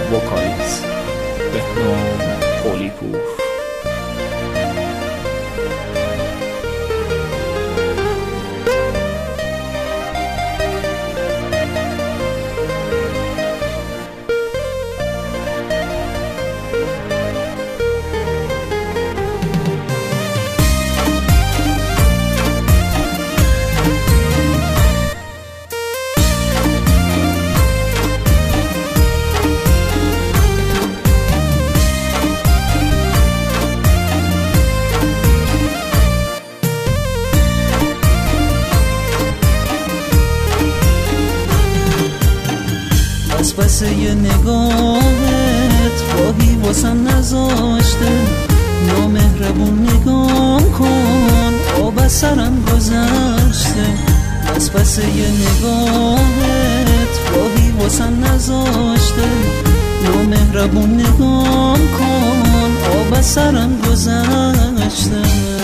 وکالیز بهنام قلی‌پور. پس یه نگاهت راهی واسم نذاشته، نامهربون نگام کن آب از سرم گذشته. پس یه نگاهت راهی واسم نذاشته، نامهربون نگام کن آب از سرم گذشته.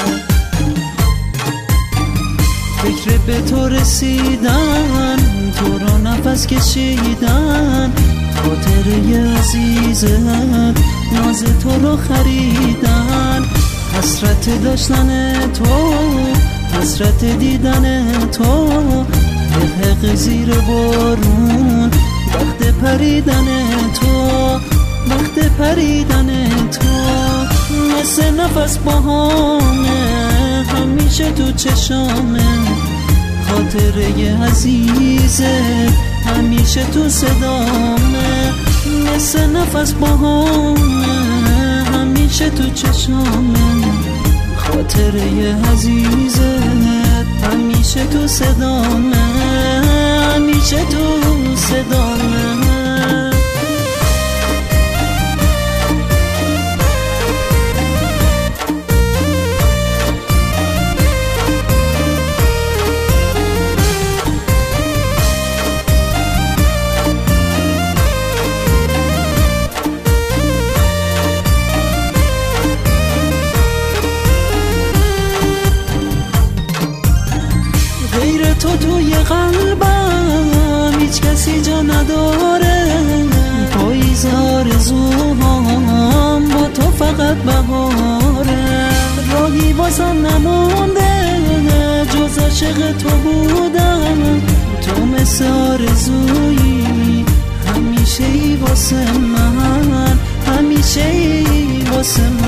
فکر به تو رسیدن، تو را نفس کشیدن، خاطره عزیزت ناز تو رو خریدن. حسرت داشتن تو، حسرت دیدن تو، حق زیر بارون، وقت پریدن تو، وقت پریدن تو. مثل نفس باهامه همیشه تو چشامه، خاطره عزیزه همیشه تو صدامه. مثل نفس باهامه همیشه تو چشامه، خاطره عزیزه همیشه تو صدامه، همیشه تو صدامه. غیر تو توی قلبم هیچ کسی جا نداره، پاییز آرزوهام با تو فقط بهاره. راهی واسم نمونده جز عاشق تو بودم، تو مثل آرزویی همیشه ای واسه من، همیشه ای واسه من.